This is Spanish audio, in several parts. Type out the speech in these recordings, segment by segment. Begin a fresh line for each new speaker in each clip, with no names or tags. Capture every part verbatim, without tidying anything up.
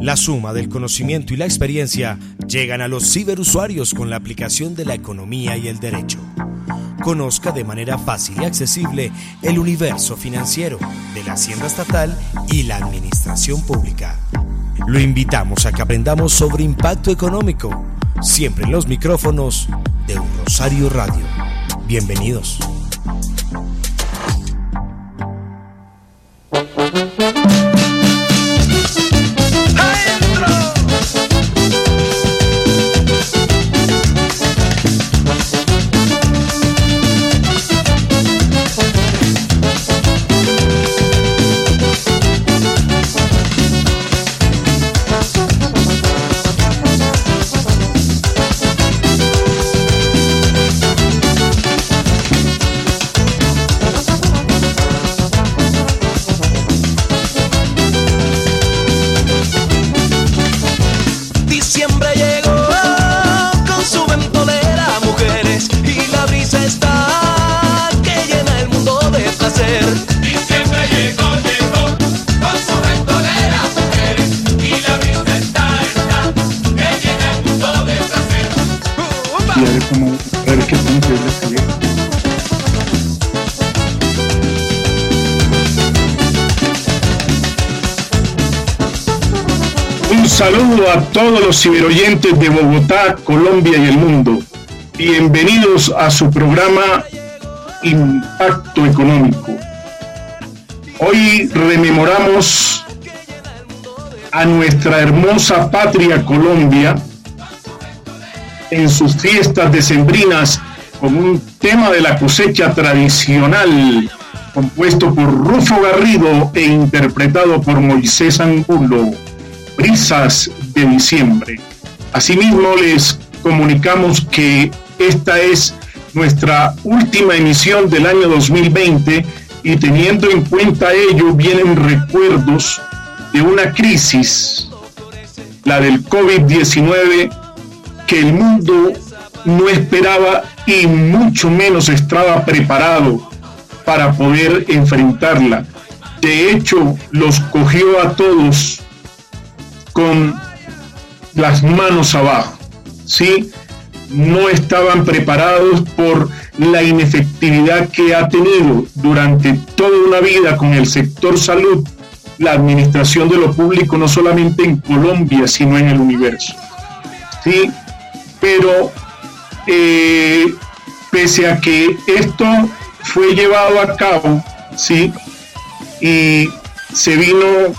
La suma del conocimiento y la experiencia llegan a los ciberusuarios con la aplicación de la economía y el derecho. Conozca de manera fácil y accesible el universo financiero de la Hacienda Estatal y la Administración Pública. Lo invitamos a que aprendamos sobre impacto económico, siempre en los micrófonos de Un Rosario Radio. Bienvenidos.
Saludo a todos los ciberoyentes de Bogotá, Colombia y el mundo. Bienvenidos a su programa Impacto Económico. Hoy rememoramos a nuestra hermosa patria Colombia en sus fiestas decembrinas con un tema de la cosecha tradicional compuesto por Rufo Garrido e interpretado por Moisés Angulo. Brisas de diciembre. Asimismo, les comunicamos que esta es nuestra última emisión del año dos mil veinte y teniendo en cuenta ello vienen recuerdos de una crisis, la del COVID diecinueve, que el mundo no esperaba y mucho menos estaba preparado para poder enfrentarla. De hecho, los cogió a todos con las manos abajo, ¿sí? No estaban preparados por la inefectividad que ha tenido durante toda una vida con el sector salud, la administración de lo público, no solamente en Colombia, sino en el universo, ¿sí? Pero eh, pese a que esto fue llevado a cabo, ¿sí? Y se vino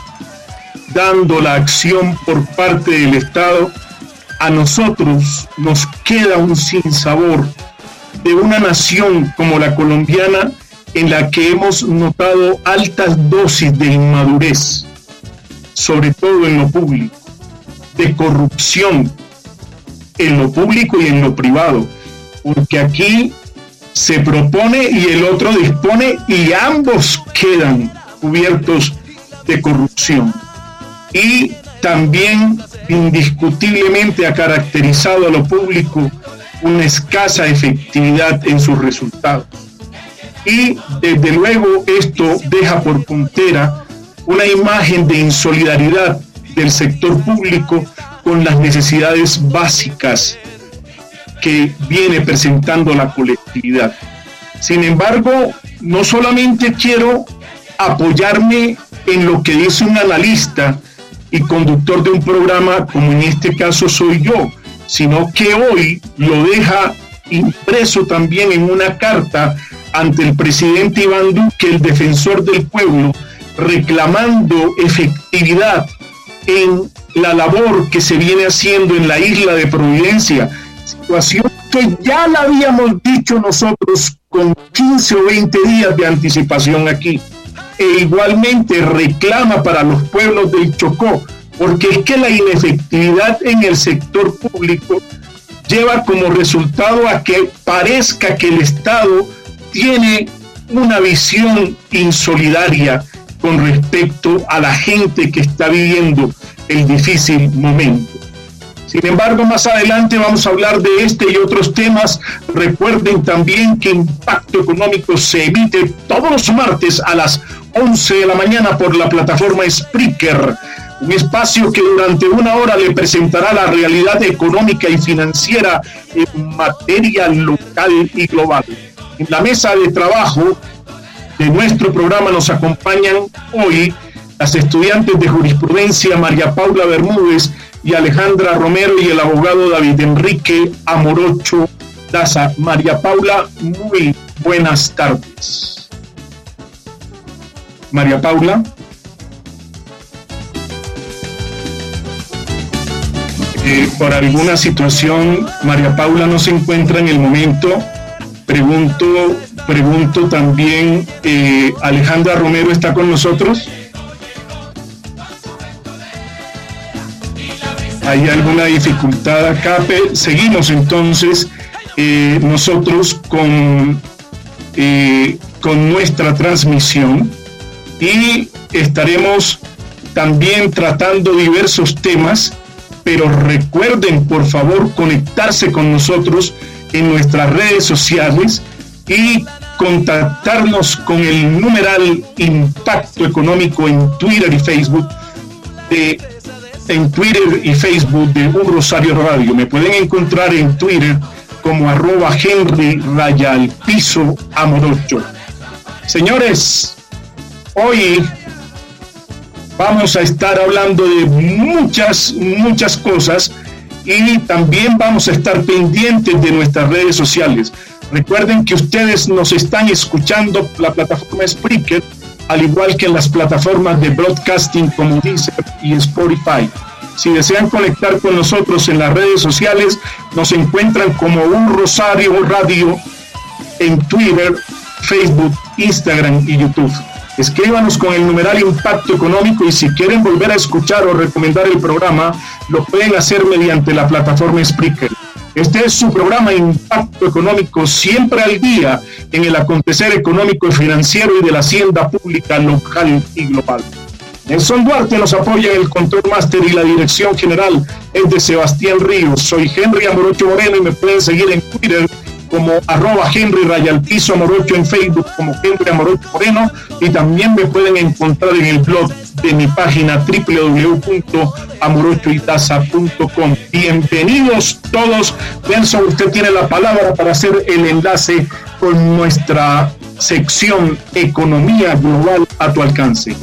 dando la acción por parte del Estado, a nosotros nos queda un sinsabor de una nación como la colombiana en la que hemos notado altas dosis de inmadurez, sobre todo en lo público, de corrupción en lo público y en lo privado, porque aquí se propone y el otro dispone y ambos quedan cubiertos de corrupción. Y también indiscutiblemente ha caracterizado a lo público una escasa efectividad en sus resultados. Y desde luego esto deja por puntera una imagen de insolidaridad del sector público con las necesidades básicas que viene presentando la colectividad. Sin embargo, no solamente quiero apoyarme en lo que dice un analista y conductor de un programa, como en este caso soy yo, sino que hoy lo deja impreso también en una carta ante el presidente Iván Duque, el defensor del pueblo, reclamando efectividad en la labor que se viene haciendo en la isla de Providencia, situación que ya la habíamos dicho nosotros con quince o veinte días de anticipación aquí. E igualmente reclama para los pueblos del Chocó, porque es que la inefectividad en el sector público lleva como resultado a que parezca que el Estado tiene una visión insolidaria con respecto a la gente que está viviendo el difícil momento. Sin embargo, más adelante vamos a hablar de este y otros temas. Recuerden también que Impacto Económico se emite todos los martes a las once de la mañana por la plataforma Spreaker. un espacio que durante una hora le presentará la realidad económica y financiera en materia local y global. En la mesa de trabajo de nuestro programa nos acompañan hoy las estudiantes de jurisprudencia María Paula Bermúdez y Alejandra Romero y el abogado David Enrique Amorocho Daza. María Paula, muy buenas tardes. María Paula. Eh, por alguna situación, María Paula no se encuentra en el momento. Pregunto, pregunto también, eh, Alejandra Romero está con nosotros. ¿Hay alguna dificultad acá? Seguimos entonces eh, nosotros con, eh, con nuestra transmisión y estaremos también tratando diversos temas, pero recuerden por favor conectarse con nosotros en nuestras redes sociales y contactarnos con el numeral Impacto Económico en Twitter y Facebook de en Twitter y Facebook de Un Rosario Radio. Me pueden encontrar en Twitter como arroba Henry Rayal Piso Amorocho. Señores, hoy vamos a estar hablando de muchas, muchas cosas y también vamos a estar pendientes de nuestras redes sociales. Recuerden que ustedes nos están escuchando por la plataforma Spreaker, al igual que en las plataformas de broadcasting como Deezer y Spotify. Si desean conectar con nosotros en las redes sociales, nos encuentran como Un Rosario Radio en Twitter, Facebook, Instagram y YouTube. Escríbanos con el numeral Impacto Económico y si quieren volver a escuchar o recomendar el programa, lo pueden hacer mediante la plataforma Spreaker. Este es su programa Impacto Económico, siempre al día en el acontecer económico y financiero y de la hacienda pública local y global. Nelson Duarte nos apoya en el control máster y la dirección general es de Sebastián Ríos. Soy Henry Amorocho Moreno y me pueden seguir en Twitter como arroba Henry Rayalpizo Amorocho, en Facebook como Henry Amorocho Moreno y también me pueden encontrar en el blog de mi página doble u doble u doble u punto amorocho y daza punto com. Bienvenidos todos. Nelson, usted tiene la palabra para hacer el enlace con nuestra sección Economía Global a tu alcance.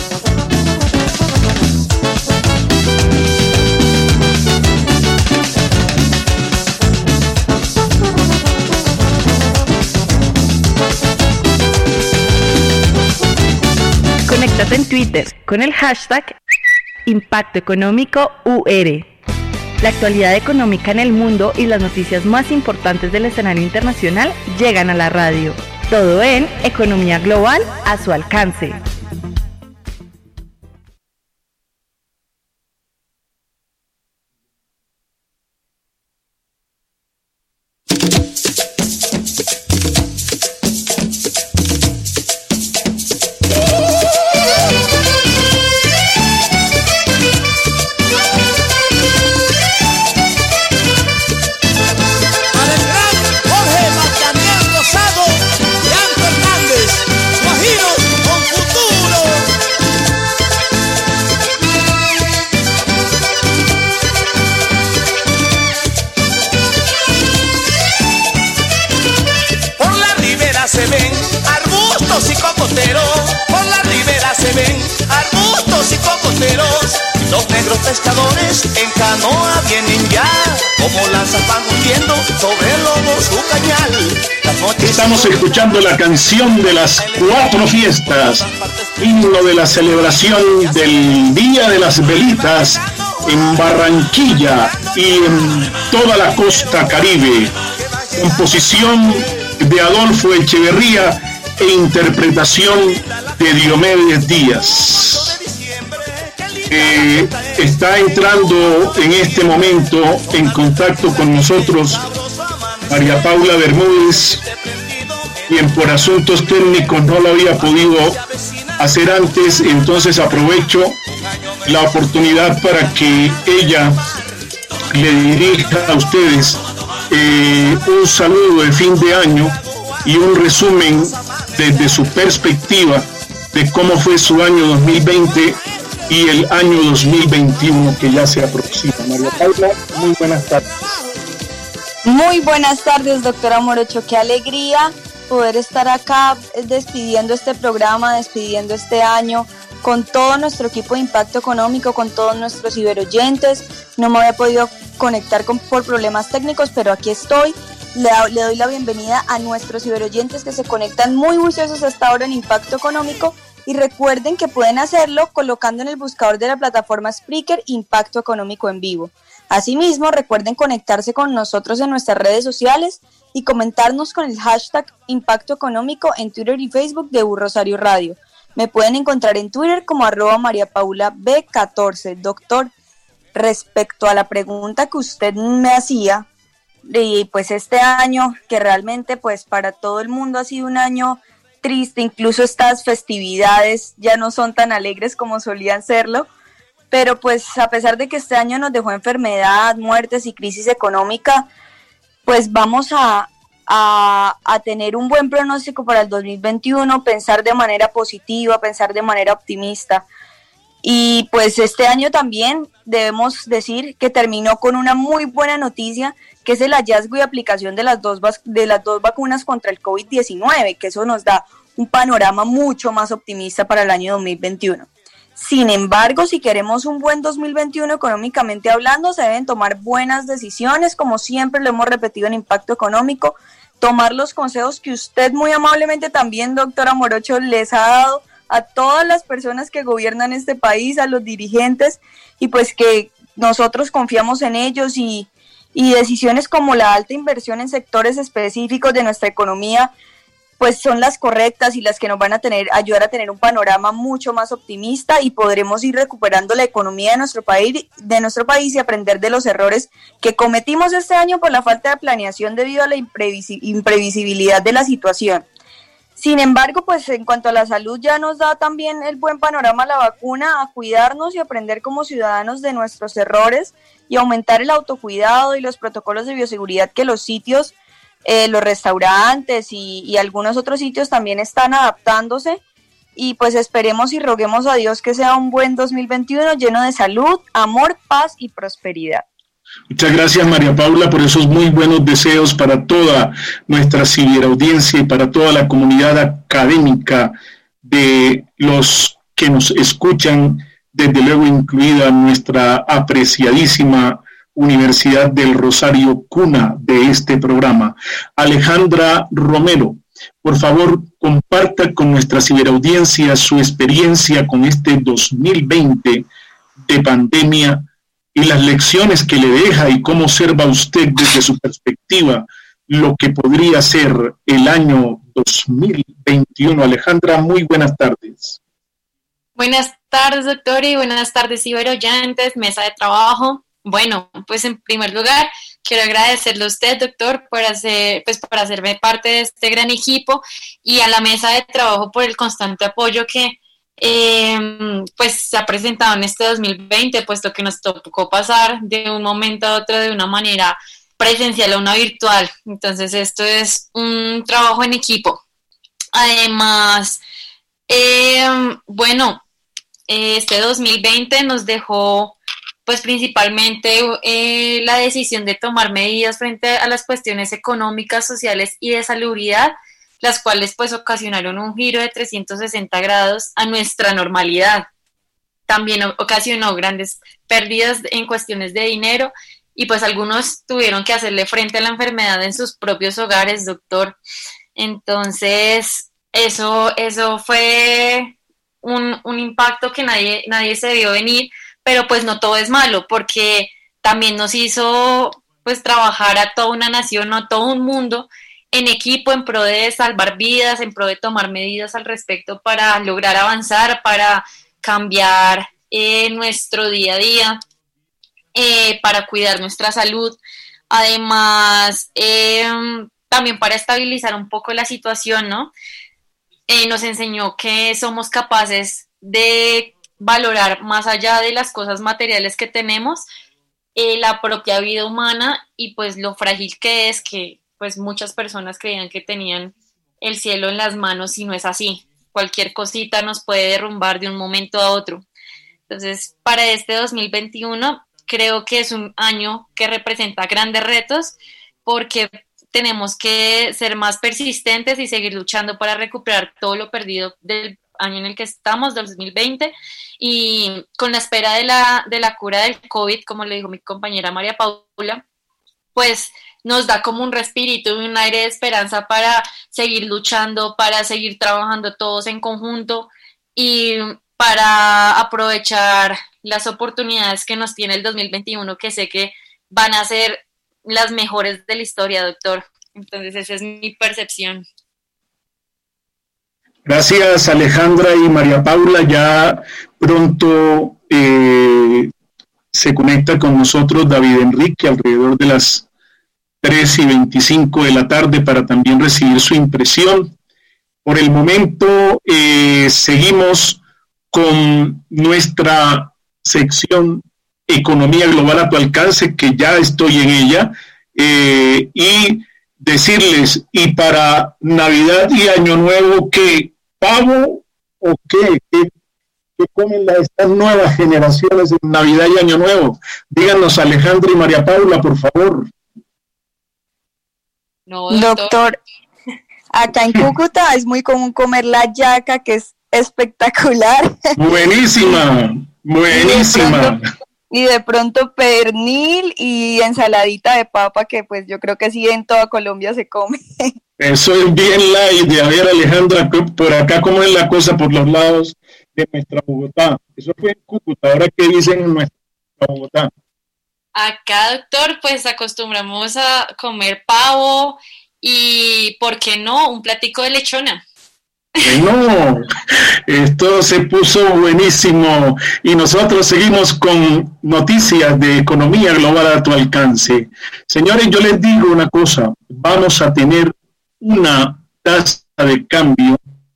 Conéctate en Twitter con el hashtag Impacto Económico U R. La actualidad económica en el mundo y las noticias más importantes del escenario internacional llegan a la radio. Todo en Economía Global a su alcance.
Pescadores en canoa vienen ya, como lanzas van hundiendo sobre el lomo su cañal.
Estamos escuchando la canción de las cuatro fiestas, himno de la celebración del Día de las Velitas en Barranquilla y en toda la costa Caribe. Composición de Adolfo Echeverría e interpretación de Diomedes Díaz. Eh, está entrando en este momento en contacto con nosotros María Paula Bermúdez, quien por asuntos técnicos no lo había podido hacer antes, entonces aprovecho la oportunidad para que ella le dirija a ustedes eh, un saludo de fin de año y un resumen desde su perspectiva de cómo fue su año dos mil veinte y el año dos mil veintiuno que ya se aproxima. María Paula, muy buenas tardes.
Muy buenas tardes, doctora Morocho. Qué alegría poder estar acá despidiendo este programa, despidiendo este año con todo nuestro equipo de Impacto Económico, con todos nuestros ciberoyentes. No me había podido conectar con, por problemas técnicos, pero aquí estoy. Le, le doy la bienvenida a nuestros ciberoyentes que se conectan muy juiciosos hasta ahora en Impacto Económico, y recuerden que pueden hacerlo colocando en el buscador de la plataforma Spreaker Impacto Económico en vivo. Asimismo, recuerden conectarse con nosotros en nuestras redes sociales y comentarnos con el hashtag Impacto Económico en Twitter y Facebook de U Rosario Radio. Me pueden encontrar en Twitter como arroba María Paula B catorce. Doctor, respecto a la pregunta que usted me hacía, y pues este año que realmente pues para todo el mundo ha sido un año triste, incluso estas festividades ya no son tan alegres como solían serlo, pero pues a pesar de que este año nos dejó enfermedad, muertes y crisis económica, pues vamos a A, a tener un buen pronóstico para el dos mil veintiuno, pensar de manera positiva, pensar de manera optimista. Y pues este año también debemos decir que terminó con una muy buena noticia, que es el hallazgo y aplicación de las dos, de las dos vacunas contra el COVID diecinueve, que eso nos da un panorama mucho más optimista para el año dos mil veintiuno. Sin embargo, si queremos un buen dos mil veintiuno económicamente hablando, se deben tomar buenas decisiones, como siempre lo hemos repetido en Impacto Económico, tomar los consejos que usted muy amablemente también, doctora Morocho, les ha dado a todas las personas que gobiernan este país, a los dirigentes, y pues que nosotros confiamos en ellos, y, y decisiones como la alta inversión en sectores específicos de nuestra economía pues son las correctas y las que nos van a tener, ayudar a tener un panorama mucho más optimista, y podremos ir recuperando la economía de nuestro país, de nuestro país y aprender de los errores que cometimos este año por la falta de planeación debido a la imprevisi- imprevisibilidad de la situación. Sin embargo, pues en cuanto a la salud ya nos da también el buen panorama la vacuna, a cuidarnos y aprender como ciudadanos de nuestros errores y aumentar el autocuidado y los protocolos de bioseguridad que los sitios Eh, los restaurantes y, y algunos otros sitios también están adaptándose, y pues esperemos y roguemos a Dios que sea un buen dos mil veintiuno lleno de salud, amor, paz y prosperidad.
Muchas gracias, María Paula, por esos muy buenos deseos para toda nuestra ciberaudiencia y para toda la comunidad académica de los que nos escuchan, desde luego incluida nuestra apreciadísima Universidad del Rosario, cuna de este programa. Alejandra Romero, por favor, comparta con nuestra ciberaudiencia su experiencia con este dos mil veinte de pandemia y las lecciones que le deja, y cómo observa usted desde su perspectiva lo que podría ser el año dos mil veintiuno. Alejandra, muy buenas tardes.
Buenas tardes, doctor, y buenas tardes, ciberoyentes, mesa de trabajo. Bueno, pues en primer lugar, quiero agradecerle a usted, doctor, por hacer, pues por hacerme parte de este gran equipo, y a la mesa de trabajo por el constante apoyo que eh, pues se ha presentado en este dos mil veinte, puesto que nos tocó pasar de un momento a otro de una manera presencial a una virtual. Entonces esto es un trabajo en equipo. Además, eh, bueno, este dos mil veinte nos dejó pues principalmente eh, la decisión de tomar medidas frente a las cuestiones económicas, sociales y de salubridad, las cuales pues ocasionaron un giro de trescientos sesenta grados a nuestra normalidad. También ocasionó grandes pérdidas en cuestiones de dinero, y pues algunos tuvieron que hacerle frente a la enfermedad en sus propios hogares, doctor. Entonces, eso, eso fue un, un impacto que nadie, nadie se vio venir. Pero pues no todo es malo, porque también nos hizo pues trabajar a toda una nación, a todo un mundo en equipo, en pro de salvar vidas, en pro de tomar medidas al respecto para lograr avanzar, para cambiar eh, nuestro día a día, eh, para cuidar nuestra salud. Además, eh, también para estabilizar un poco la situación, ¿no? Eh, nos enseñó que somos capaces de valorar más allá de las cosas materiales que tenemos, eh, la propia vida humana, y pues lo frágil que es, que pues muchas personas creían que tenían el cielo en las manos, y no es así. Cualquier cosita nos puede derrumbar de un momento a otro. Entonces, para este dos mil veintiuno, creo que es un año que representa grandes retos porque tenemos que ser más persistentes y seguir luchando para recuperar todo lo perdido del año en el que estamos, dos mil veinte, y con la espera de la, de la cura del COVID, como le dijo mi compañera María Paula, pues nos da como un respirito y un aire de esperanza para seguir luchando, para seguir trabajando todos en conjunto y para aprovechar las oportunidades que nos tiene el dos mil veintiuno, que sé que van a ser las mejores de la historia, doctor. Entonces esa es mi percepción.
Gracias, Alejandra y María Paula. Ya pronto eh, se conecta con nosotros David Enrique alrededor de las tres y veinticinco de la tarde para también recibir su impresión. Por el momento eh, seguimos con nuestra sección Economía Global a tu alcance, que ya estoy en ella, eh, y decirles, y para Navidad y Año Nuevo, que pavo o qué, qué, qué comen las, estas nuevas generaciones en Navidad y Año Nuevo. Díganos, Alejandra y María Paula, por favor.
No, doctor. doctor, acá en Cúcuta es muy común comer la yaca, que es espectacular.
Buenísima, buenísima.
Y de pronto pernil y ensaladita de papa, que pues yo creo que sí en toda Colombia se come.
Eso es bien light. De a ver, Alejandra, por acá cómo es la cosa por los lados de nuestra Bogotá. Eso fue en Cúcuta. Ahora, ¿qué dicen en nuestra Bogotá?
Acá, doctor, pues acostumbramos a comer pavo y, ¿por qué no?, un platico de lechona.
No, esto se puso buenísimo y nosotros seguimos con noticias de economía global a tu alcance. Señores, yo les digo una cosa, vamos a tener una tasa de cambio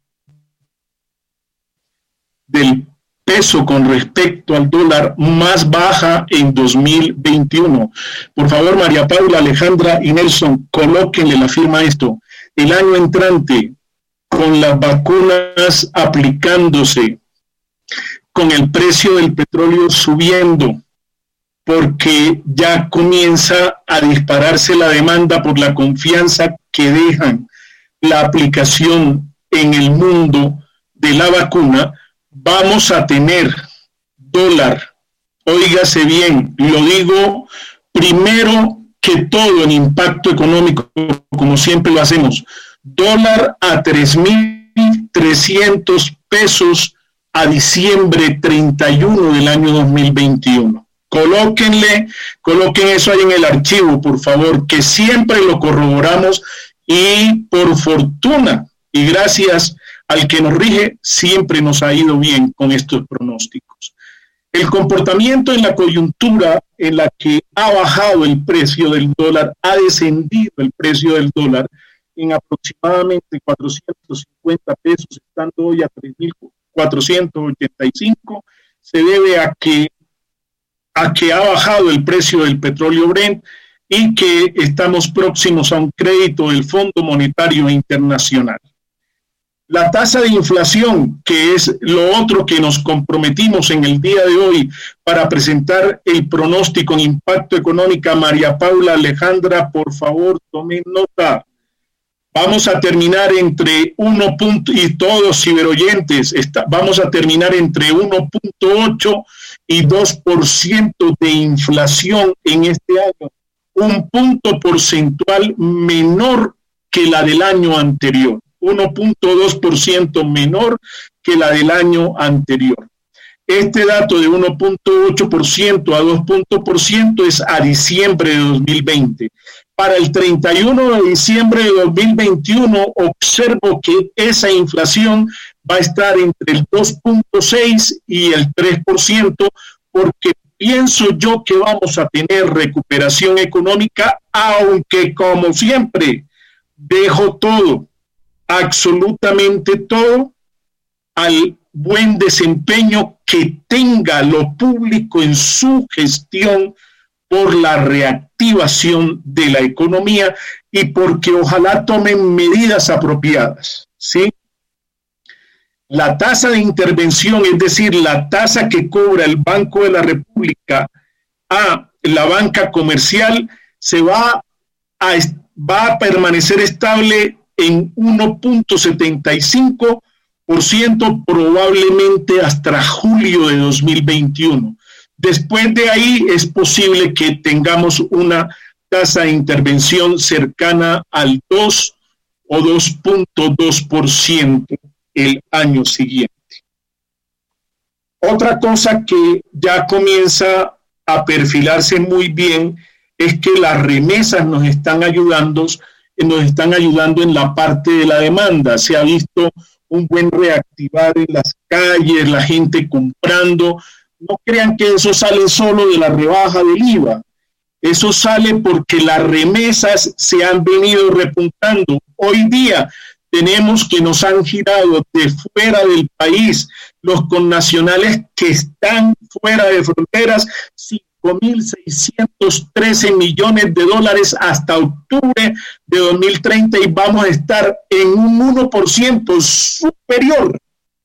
del peso con respecto al dólar más baja en dos mil veintiuno. Por favor, María Paula, Alejandra y Nelson, colóquenle la firma a esto. El año entrante, con las vacunas aplicándose, con el precio del petróleo subiendo, porque ya comienza a dispararse la demanda por la confianza que dejan la aplicación en el mundo de la vacuna, vamos a tener dólar, óigase bien, lo digo primero que todo en impacto económico, como siempre lo hacemos, dólar a tres mil trescientos pesos a diciembre treinta y uno del año dos mil veintiuno. Colóquenle, coloquen eso ahí en el archivo, por favor, que siempre lo corroboramos y por fortuna y gracias al que nos rige, siempre nos ha ido bien con estos pronósticos. El comportamiento en la coyuntura en la que ha bajado el precio del dólar, ha descendido el precio del dólar en aproximadamente cuatrocientos cincuenta pesos, estando hoy a tres mil cuatrocientos ochenta y cinco, se debe a que, a que ha bajado el precio del petróleo Brent y que estamos próximos a un crédito del Fondo Monetario Internacional. La tasa de inflación, que es lo otro que nos comprometimos en el día de hoy para presentar el pronóstico en impacto económico, María Paula, Alejandra, por favor, tomen nota. Vamos a terminar entre uno. Y todos ciberoyentes, está, vamos a terminar entre uno punto ocho y dos por ciento de inflación en este año, un punto porcentual menor que la del año anterior, uno punto dos por ciento menor que la del año anterior. Este dato de uno punto ocho por ciento a dos por ciento es a diciembre de dos mil veinte. Para el treinta y uno de diciembre de dos mil veintiuno, observo que esa inflación va a estar entre el dos punto seis y el tres por ciento, porque pienso yo que vamos a tener recuperación económica, aunque como siempre dejo todo, absolutamente todo, al buen desempeño que tenga lo público en su gestión por la reactivación de la economía y porque ojalá tomen medidas apropiadas, ¿sí? la tasa de intervención, es decir, la tasa que cobra el Banco de la República a la banca comercial, se va a, va a permanecer estable en uno punto setenta y cinco por ciento probablemente hasta julio de dos mil veintiuno. Después de ahí es posible que tengamos una tasa de intervención cercana al dos o dos punto dos por ciento el año siguiente. Otra cosa que ya comienza a perfilarse muy bien es que las remesas nos están ayudando, nos están ayudando en la parte de la demanda. Se ha visto un buen reactivar en las calles, la gente comprando. No crean que eso sale solo de la rebaja del I V A. Eso sale porque las remesas se han venido repuntando. Hoy día tenemos que nos han girado de fuera del país los connacionales que están fuera de fronteras, cinco mil seiscientos trece millones de dólares hasta octubre de dos mil treinta, y vamos a estar en un uno por ciento superior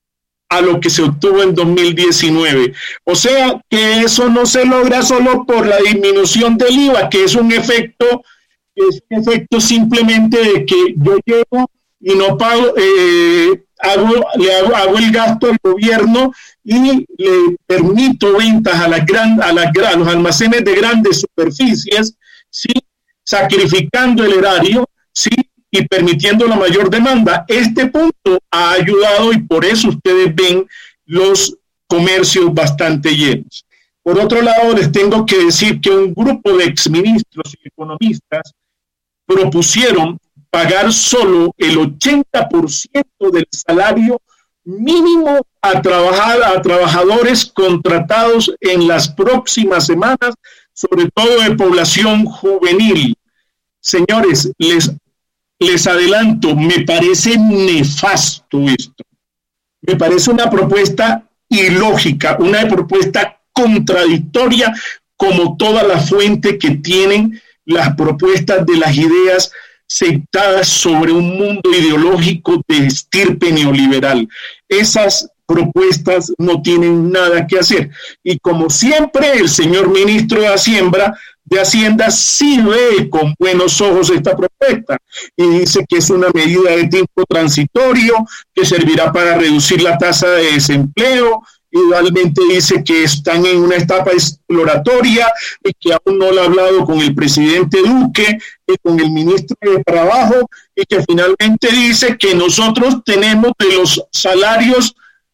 a lo que se obtuvo en dos mil diecinueve. O sea que eso no se logra solo por la disminución del I V A, que es un efecto, es un efecto simplemente de que yo llego y no pago, eh, hago, le hago, hago el gasto al gobierno y le permito ventas a, las gran, a, las, a los almacenes de grandes superficies, ¿sí? Sacrificando el erario, ¿sí? Y permitiendo la mayor demanda. Este punto ha ayudado y por eso ustedes ven los comercios bastante llenos. Por otro lado, les tengo que decir que un grupo de exministros y economistas propusieron pagar solo el ochenta por ciento del salario mínimo a, trabajar, a trabajadores contratados en las próximas semanas, sobre todo de población juvenil. Señores, les, les adelanto, me parece nefasto esto. Me parece una propuesta ilógica, una propuesta contradictoria, como toda la fuente que tienen las propuestas de las ideas sentadas sobre un mundo ideológico de estirpe neoliberal. Esas propuestas no tienen nada que hacer. Y como siempre, el señor ministro de Hacienda, de Hacienda sí ve con buenos ojos esta propuesta y dice que es una medida de tiempo transitorio, que servirá para reducir la tasa de desempleo. Igualmente dice que están en una etapa exploratoria y que aún no lo ha hablado con el presidente Duque y con el ministro de Trabajo, y que finalmente dice que nosotros tenemos de los salarios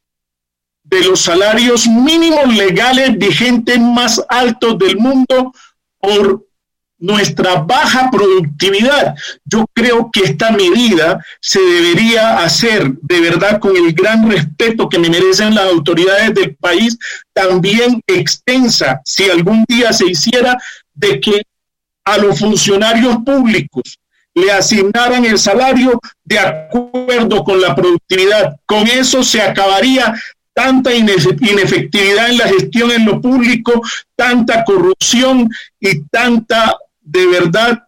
de los salarios mínimos legales vigentes más altos del mundo por nuestra baja productividad. Yo creo que esta medida se debería hacer de verdad con el gran respeto que me merecen las autoridades del país, también extensa, si algún día se hiciera, de que a los funcionarios públicos le asignaran el salario de acuerdo con la productividad. Con eso se acabaría tanta inefectividad en la gestión en lo público, tanta corrupción y tanta, de verdad,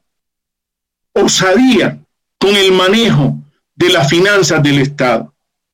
osadía con el manejo de las finanzas del Estado.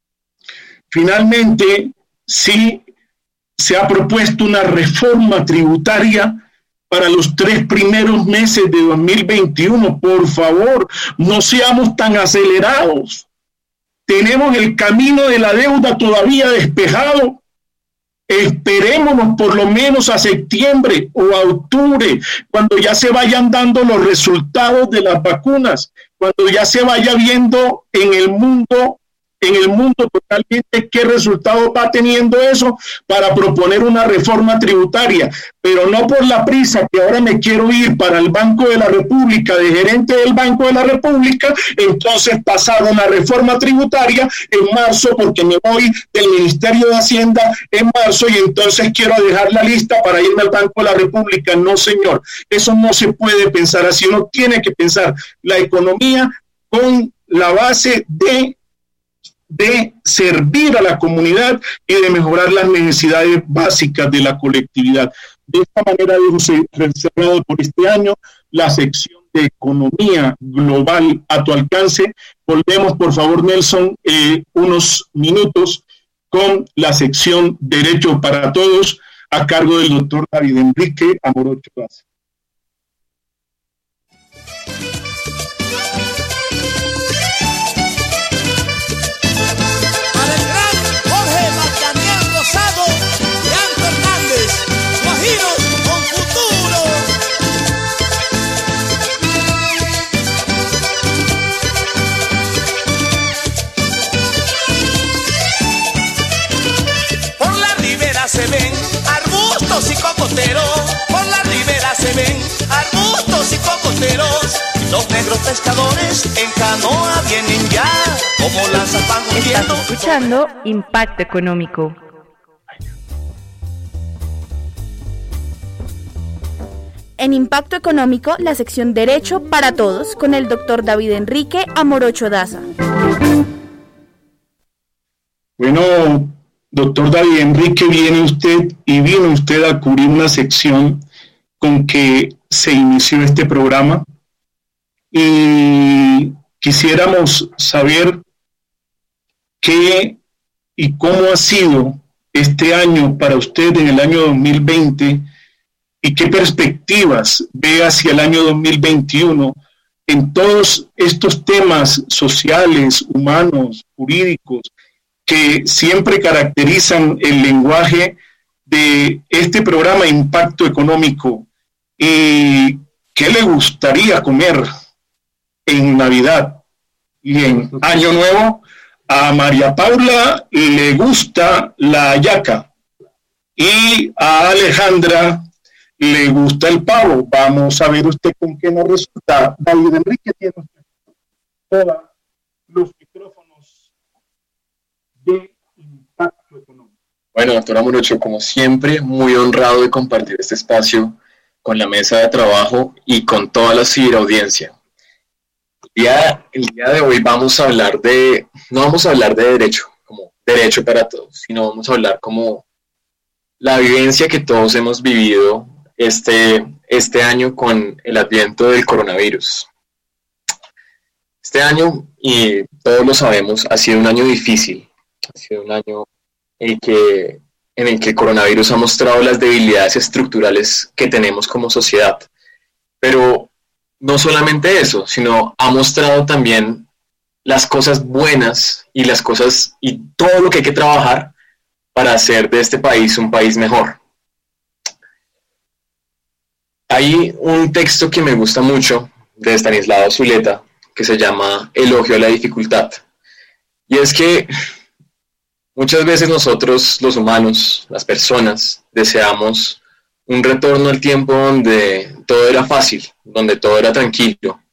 Finalmente, sí se ha propuesto una reforma tributaria para los tres primeros meses de dos mil veintiuno. Por favor, no seamos tan acelerados. Tenemos el camino de la deuda todavía despejado. Esperémonos por lo menos a septiembre o a octubre, cuando ya se vayan dando los resultados de las vacunas, cuando ya se vaya viendo en el mundo, en el mundo totalmente qué resultado va teniendo eso, para proponer una reforma tributaria, pero no por la prisa que ahora me quiero ir para el Banco de la República, de gerente del Banco de la República, entonces pasar una reforma tributaria en marzo, porque me voy del Ministerio de Hacienda en marzo y entonces quiero dejar la lista para irme al Banco de la República. No, señor, eso no se puede pensar así. Uno tiene que pensar la economía con la base de de servir a la comunidad y de mejorar las necesidades básicas de la colectividad. De esta manera hemos cerrado por este año la sección de economía global a tu alcance. Volvemos, por favor, Nelson, eh, unos minutos con la sección Derecho para Todos, a cargo del doctor David Enrique Amorocho Daza.
Se ven arbustos y cocoteros, por la ribera se ven arbustos y cocoteros. Los negros pescadores en canoa vienen ya, como lanzas van hundiendo.
Estás escuchando Impacto Económico.
En Impacto Económico, la sección Derecho para Todos, con el doctor David Enrique Amorocho Daza.
Bueno, doctor David Enrique, viene usted y vino usted a cubrir una sección con que se inició este programa y quisiéramos saber qué y cómo ha sido este año para usted en el año dos mil veinte y qué perspectivas ve hacia el año dos mil veintiuno en todos estos temas sociales, humanos, jurídicos, que siempre caracterizan el lenguaje de este programa Impacto Económico. ¿Y qué le gustaría comer en Navidad y en Año Nuevo? A María Paula le gusta la hallaca y a Alejandra le gusta el pavo. Vamos a ver usted con qué nos resulta. David Enrique tiene todos los micrófonos de Impacto Económico.
Bueno, doctor Amorocho, como siempre, muy honrado de compartir este espacio con la mesa de trabajo y con toda la ciberaudiencia. El día, el día de hoy vamos a hablar de, no vamos a hablar de derecho, como derecho para todos, sino vamos a hablar como la vivencia que todos hemos vivido este, este año con el adviento del coronavirus. Este año, y todos lo sabemos, ha sido un año difícil. Ha sido un año en el que, en el que el coronavirus ha mostrado las debilidades estructurales que tenemos como sociedad. Pero no solamente eso, sino ha mostrado también las cosas buenas y las cosas y todo lo que hay que trabajar para hacer de este país un país mejor. Hay un texto que me gusta mucho de Estanislao Zuleta que se llama Elogio a la dificultad. Y es que muchas veces nosotros, los humanos, las personas, deseamos un retorno al tiempo donde todo era fácil, donde todo era tranquilo.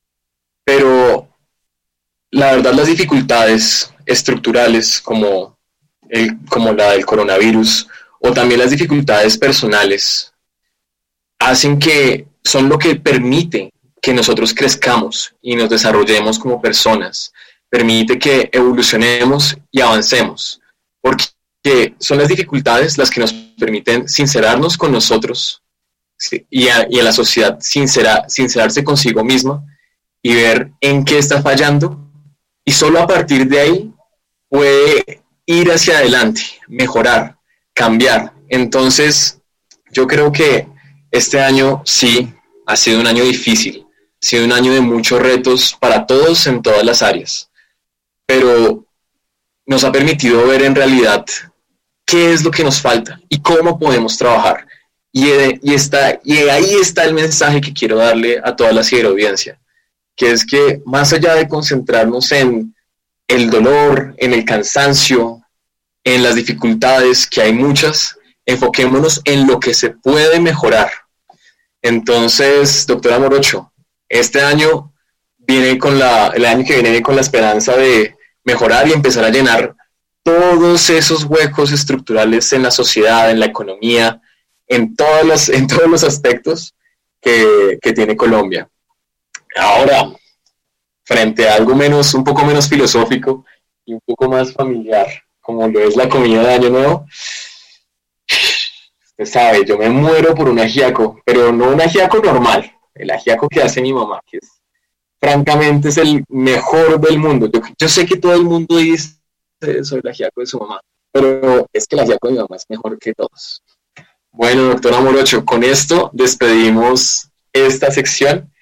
Pero la verdad, las dificultades estructurales como, el, como la del coronavirus o también las dificultades personales hacen que son lo que permite que nosotros crezcamos y nos desarrollemos como personas, permite que evolucionemos y avancemos, porque son las dificultades las que nos permiten sincerarnos con nosotros y a, y a la sociedad, sincera, sincerarse consigo misma y ver en qué está fallando, y solo a partir de ahí puede ir hacia adelante, mejorar, cambiar. Entonces, yo creo que este año sí ha sido un año difícil, ha sido un año de muchos retos para todos en todas las áreas, pero nos ha permitido ver en realidad qué es lo que nos falta y cómo podemos trabajar. Y, y, está, y ahí está el mensaje que quiero darle a toda la ciberaudiencia, que es que más allá de concentrarnos en el dolor, en el cansancio, en las dificultades, que hay muchas, enfoquémonos en lo que se puede mejorar. Entonces, doctora Amorocho, este año viene con la, el año que viene con la esperanza de mejorar y empezar a llenar todos esos huecos estructurales en la sociedad, en la economía, en todos los, en todos los aspectos que, que tiene Colombia. Ahora, frente a algo menos, un poco menos filosófico y un poco más familiar, como lo es la comida de Año Nuevo, usted sabe, yo me muero por un ajiaco, pero no un ajiaco normal, el ajiaco que hace mi mamá, que es, francamente es el mejor del mundo. Yo, yo sé que todo el mundo dice eso del ajiaco de su mamá, pero es que el ajiaco de mi mamá es mejor que todos. Bueno, doctora Morocho, con esto despedimos esta sección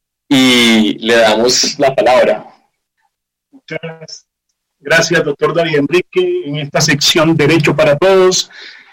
y le damos la palabra.
Muchas gracias, doctor David Enrique, en esta sección Derecho para Todos.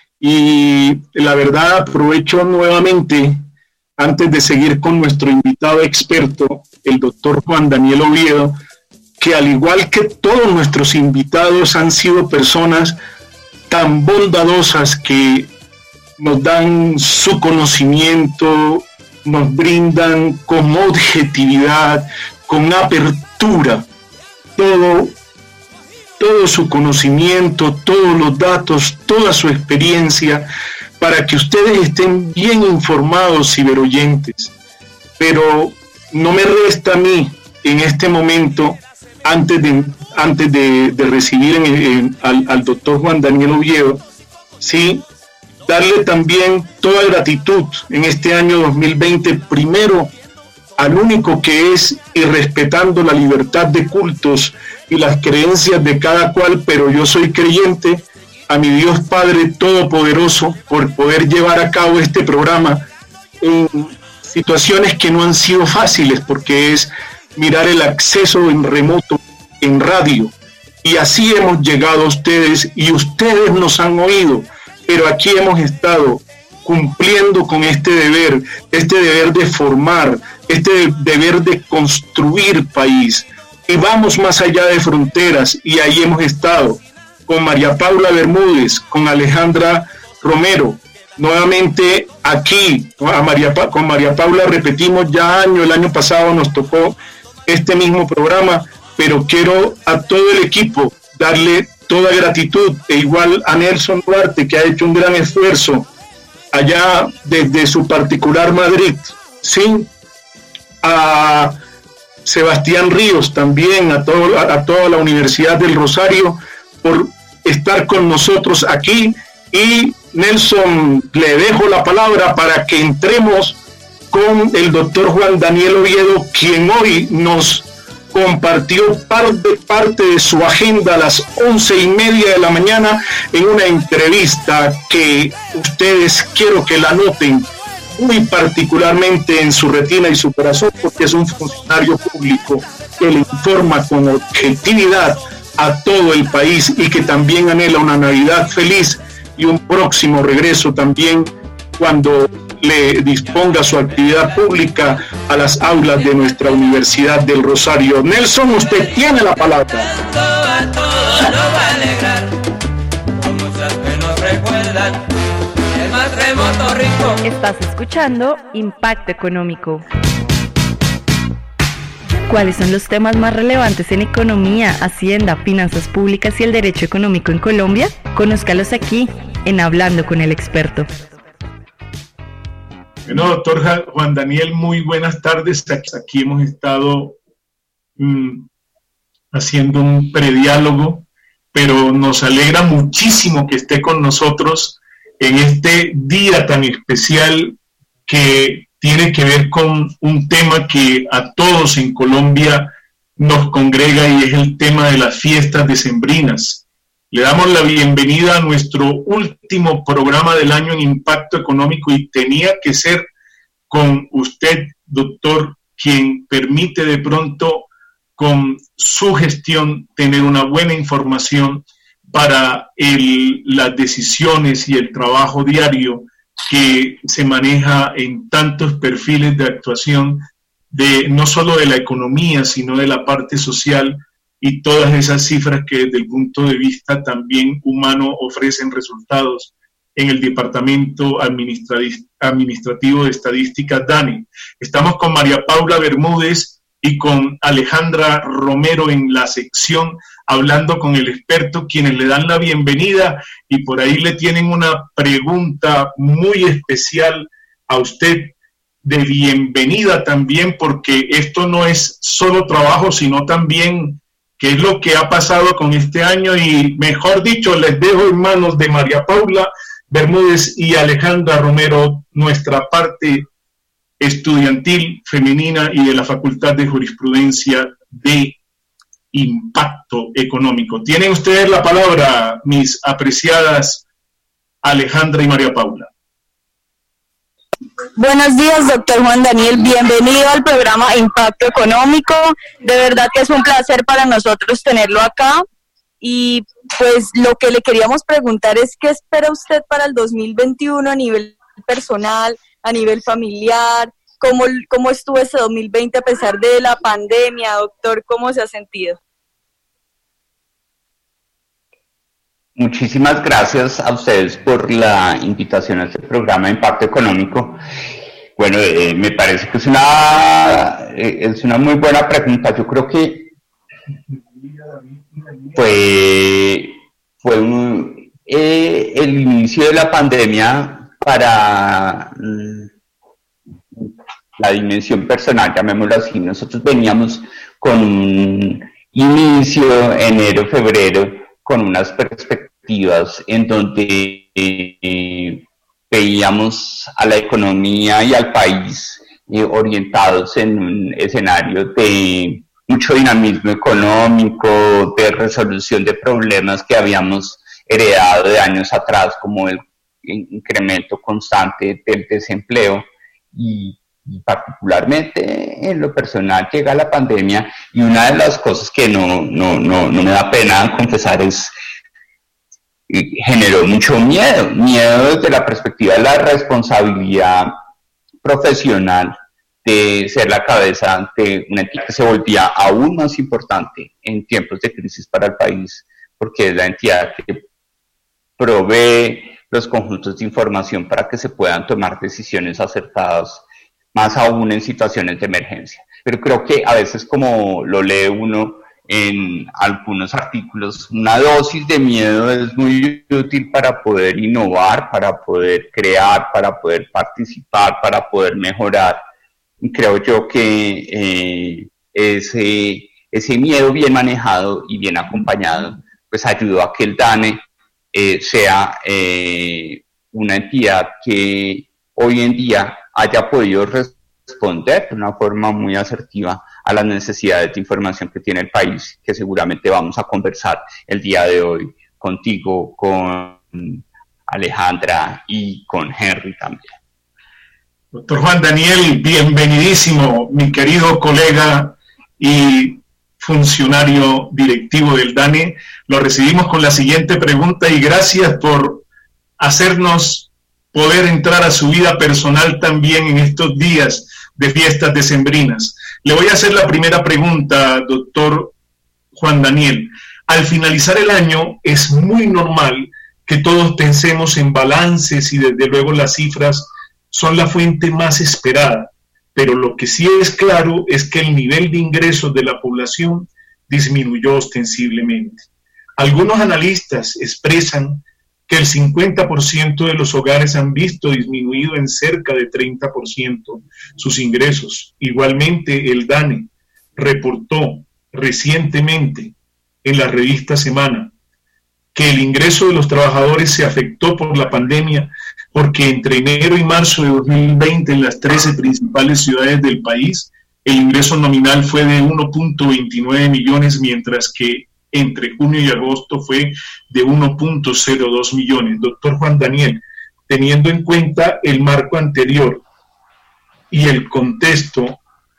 Y la verdad, aprovecho nuevamente, antes de seguir con nuestro invitado experto, el doctor Juan Daniel Oviedo, que al igual que todos nuestros invitados han sido personas tan bondadosas que nos dan su conocimiento, nos brindan con objetividad, con apertura, todo todo su conocimiento, todos los datos, toda su experiencia, para que ustedes estén bien informados, ciberoyentes. Pero no me resta a mí, en este momento, antes de, antes de, de recibir en, en, al, al doctor Juan Daniel Oviedo, ¿sí?, darle también toda gratitud en este año dos mil veinte, primero al único que es, y respetando la libertad de cultos y las creencias de cada cual, pero yo soy creyente, a mi Dios Padre Todopoderoso, por poder llevar a cabo este programa en situaciones que no han sido fáciles, porque es mirar el acceso en remoto, en radio, y así hemos llegado a ustedes, y ustedes nos han oído, pero aquí hemos estado cumpliendo con este deber, este deber de formar, este deber de construir país. Y vamos más allá de fronteras, y ahí hemos estado con María Paula Bermúdez, con Alejandra Romero, nuevamente aquí, a María, con María Paula repetimos ya año, el año pasado nos tocó este mismo programa, pero quiero a todo el equipo darle toda gratitud, e igual a Nelson Duarte, que ha hecho un gran esfuerzo allá desde su particular Madrid, ¿sí?, a Sebastián Ríos también, a, todo, a, a toda la Universidad del Rosario, por estar con nosotros aquí. Y Nelson, le dejo la palabra para que entremos con el doctor Juan Daniel Oviedo, quien hoy nos compartió parte, parte de su agenda a las once y media de la mañana en una entrevista que ustedes quiero que la noten muy particularmente en su retina y su corazón, porque es un funcionario público que le informa con objetividad a todo el país y que también anhela una Navidad feliz y un próximo regreso también cuando le disponga su actividad pública a las aulas de nuestra Universidad del Rosario. Nelson, usted tiene la palabra.
A todos nos va a alegrar, con muchas que nos recuerdan el más remoto rincón.
Estás escuchando Impacto Económico. ¿Cuáles son los temas más relevantes en economía, hacienda, finanzas públicas y el derecho económico en Colombia? Conózcalos aquí, en Hablando con el Experto.
Bueno, doctor Juan Daniel, muy buenas tardes. Aquí hemos estado mmm, haciendo un prediálogo, pero nos alegra muchísimo que esté con nosotros en este día tan especial que tiene que ver con un tema que a todos en Colombia nos congrega, y es el tema de las fiestas decembrinas. Le damos la bienvenida a nuestro último programa del año en Impacto Económico, y tenía que ser con usted, doctor, quien permite de pronto con su gestión tener una buena información para el, las decisiones y el trabajo diario que se maneja en tantos perfiles de actuación, de no solo de la economía, sino de la parte social, y todas esas cifras que desde el punto de vista también humano ofrecen resultados en el Departamento Administrativo de Estadística, DANE. Estamos con María Paula Bermúdez y con Alejandra Romero en la sección Hablando con el Experto, quienes le dan la bienvenida, y por ahí le tienen una pregunta muy especial a usted de bienvenida también, porque esto no es solo trabajo, sino también qué es lo que ha pasado con este año. Y mejor dicho, les dejo en manos de María Paula Bermúdez y Alejandra Romero nuestra parte estudiantil femenina y de la Facultad de Jurisprudencia de Impacto Económico. Tienen ustedes la palabra, mis apreciadas Alejandra y María Paula.
Buenos días, doctor Juan Daniel. Bienvenido al programa Impacto Económico. De verdad que es un placer para nosotros tenerlo acá. Y pues lo que le queríamos preguntar es ¿qué espera usted para el dos mil veintiuno a nivel personal, a nivel familiar? ¿Cómo, cómo estuvo ese dos mil veinte a pesar de la pandemia, doctor? ¿Cómo se ha sentido?
Muchísimas gracias a ustedes por la invitación a este programa de Impacto Económico. Bueno, eh, me parece que es una, eh, es una muy buena pregunta. Yo creo que fue, fue un, eh, el inicio de la pandemia para mm, la dimensión personal, llamémoslo así. Nosotros veníamos con un inicio, enero, febrero, con unas perspectivas en donde eh, veíamos a la economía y al país eh, orientados en un escenario de mucho dinamismo económico, de resolución de problemas que habíamos heredado de años atrás, como el incremento constante del desempleo y, y particularmente en lo personal llega la pandemia y una de las cosas que no, no, no, no me da pena confesar es generó mucho miedo, miedo desde la perspectiva de la responsabilidad profesional de ser la cabeza de una entidad que se volvía aún más importante en tiempos de crisis para el país, porque es la entidad que provee los conjuntos de información para que se puedan tomar decisiones acertadas, más aún en situaciones de emergencia. Pero creo que a veces, como lo lee uno en algunos artículos, una dosis de miedo es muy útil para poder innovar, para poder crear, para poder participar, para poder mejorar. Y creo yo que eh, ese, ese miedo bien manejado y bien acompañado, pues ayudó a que el DANE eh, sea eh, una entidad que hoy en día haya podido responder de una forma muy asertiva a las necesidades de información que tiene el país, que seguramente vamos a conversar el día de hoy contigo, con Alejandra y con Henry también.
Doctor Juan Daniel, bienvenidísimo, mi querido colega y funcionario directivo del DANE. Lo recibimos con la siguiente pregunta y gracias por hacernos poder entrar a su vida personal también en estos días de fiestas decembrinas. Le voy a hacer la primera pregunta, doctor Juan Daniel. Al finalizar el año es muy normal que todos pensemos en balances y desde luego las cifras son la fuente más esperada, pero lo que sí es claro es que el nivel de ingresos de la población disminuyó ostensiblemente. Algunos analistas expresan que el cincuenta por ciento de los hogares han visto disminuido en cerca de treinta por ciento sus ingresos. Igualmente, el DANE reportó recientemente en la revista Semana que el ingreso de los trabajadores se afectó por la pandemia porque entre enero y marzo de dos mil veinte en las trece principales ciudades del país el ingreso nominal fue de uno punto veintinueve millones, mientras que entre junio y agosto fue de uno punto cero dos millones. Doctor Juan Daniel, teniendo en cuenta el marco anterior y el contexto,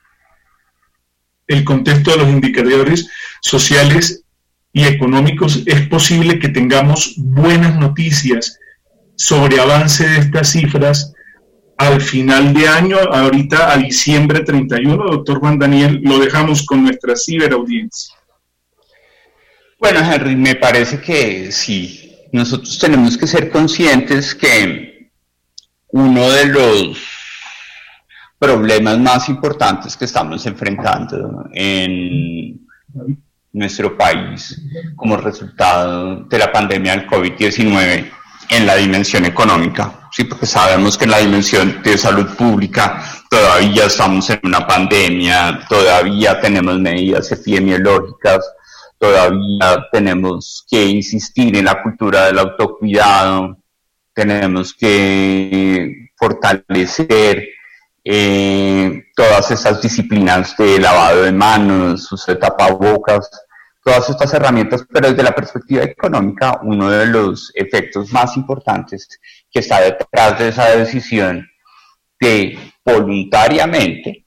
el contexto de los indicadores sociales y económicos, es posible que tengamos buenas noticias sobre avance de estas cifras al final de año, ahorita a diciembre treinta y uno. Doctor Juan Daniel, lo dejamos con nuestra ciberaudiencia.
Bueno, Henry, me parece que sí, nosotros tenemos que ser conscientes que uno de los problemas más importantes que estamos enfrentando en nuestro país como resultado de la pandemia del COVID diecinueve en la dimensión económica, sí, porque sabemos que en la dimensión de salud pública todavía estamos en una pandemia, todavía tenemos medidas epidemiológicas, todavía tenemos que insistir en la cultura del autocuidado, tenemos que fortalecer eh, todas esas disciplinas de lavado de manos, uso de tapabocas, todas estas herramientas, pero desde la perspectiva económica, uno de los efectos más importantes que está detrás de esa decisión de voluntariamente,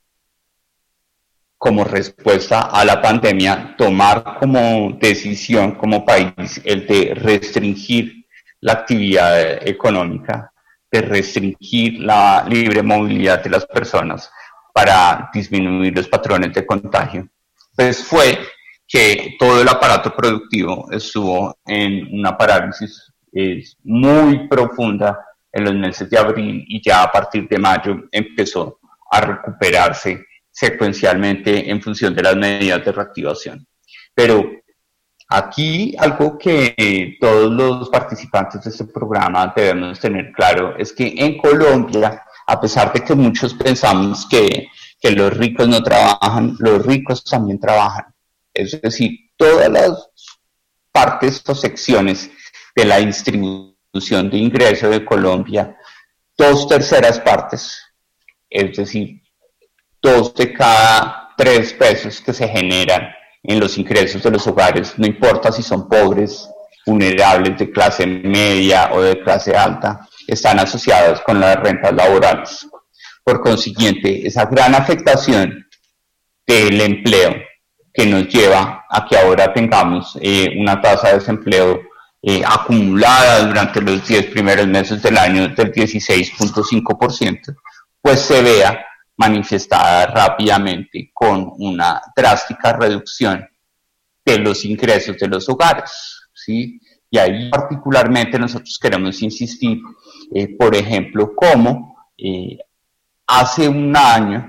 como respuesta a la pandemia, tomar como decisión como país el de restringir la actividad económica, de restringir la libre movilidad de las personas para disminuir los patrones de contagio, pues fue que todo el aparato productivo estuvo en una parálisis eh, muy profunda en los meses de abril, y ya a partir de mayo empezó a recuperarse secuencialmente en función de las medidas de reactivación. Pero aquí algo que eh, todos los participantes de este programa debemos tener claro es que en Colombia, a pesar de que muchos pensamos que, que los ricos no trabajan, los ricos también trabajan. Es decir, todas las partes o secciones de la distribución de ingresos de Colombia, dos terceras partes, es decir, dos de cada tres pesos que se generan en los ingresos de los hogares, no importa si son pobres, vulnerables, de clase media o de clase alta, están asociados con las rentas laborales. Por consiguiente, esa gran afectación del empleo que nos lleva a que ahora tengamos eh, una tasa de desempleo eh, acumulada durante los diez primeros meses del año del dieciséis punto cinco por ciento, pues se vea manifestada rápidamente con una drástica reducción de los ingresos de los hogares, ¿sí? Y ahí particularmente nosotros queremos insistir, eh, por ejemplo, cómo eh, hace un año,